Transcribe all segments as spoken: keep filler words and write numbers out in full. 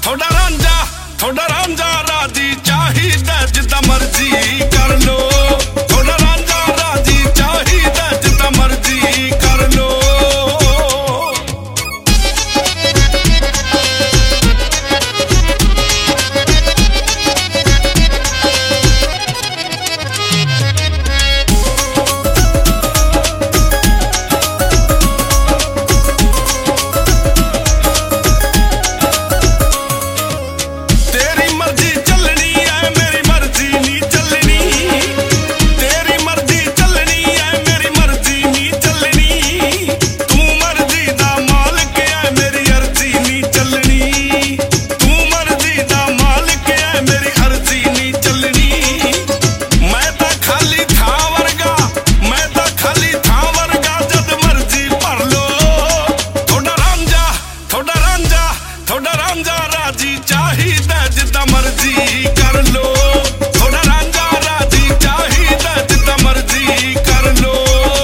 थोड़ा रांझा थोड़ा रांझा राजी चाहिदा जिदा मर्जी कर लो। थोड़ा रांझा राजी चाहिदा जिदा मर्जी कर लो। थोड़ा रांझा राजी चाहिदा जिदा मर्जी कर लो। थोड़ा रांझा राजी चाहिदा जिदा मर्जी कर लो।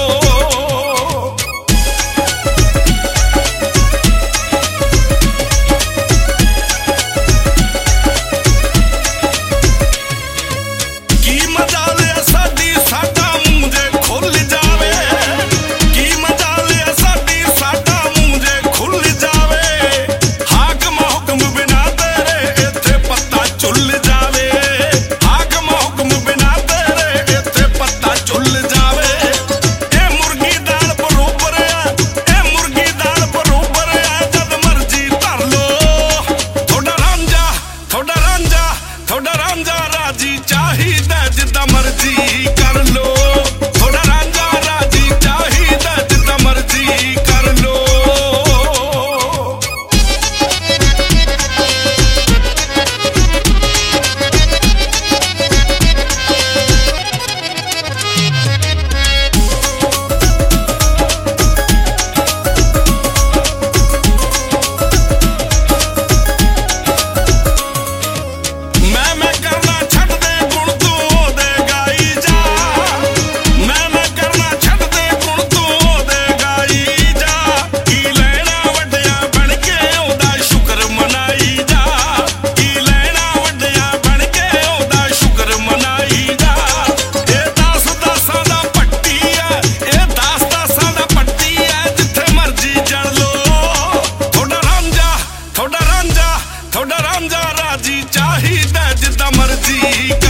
की मजा ले साडी साडा मुंह जे खुल जावे। की मजा ले साडी साडा मुंह जे खुल जावे। थोड़ा रांझा राजी चाहिदा जिदा मर्जी कर लो। थोड़ा रांझा राजी चाहिदा जिदा मर्जी कर लो। थोड़ा रांझा राजी चाहिदा जिदा मर्जी।